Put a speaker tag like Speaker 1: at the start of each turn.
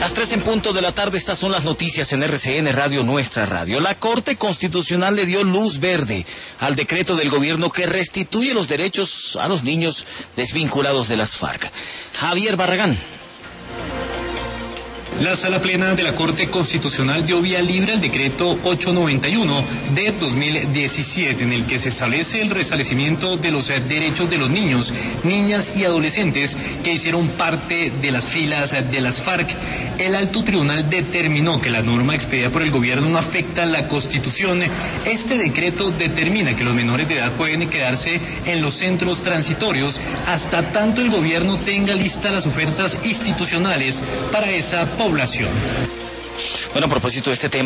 Speaker 1: Las 3 en punto de la tarde, estas son las noticias en RCN Radio, nuestra radio. La Corte Constitucional le dio luz verde al decreto del gobierno que restituye los derechos a los niños desvinculados de las FARC. Javier Barragán.
Speaker 2: La Sala Plena de la Corte Constitucional dio vía libre al decreto 891 de 2017, en el que se establece el restablecimiento de los derechos de los niños, niñas y adolescentes que hicieron parte de las filas de las FARC. El alto tribunal determinó que la norma expedida por el gobierno no afecta la Constitución. Este decreto determina que los menores de edad pueden quedarse en los centros transitorios hasta tanto el gobierno tenga listas las ofertas institucionales para esa población.
Speaker 1: Bueno, a propósito de este tema,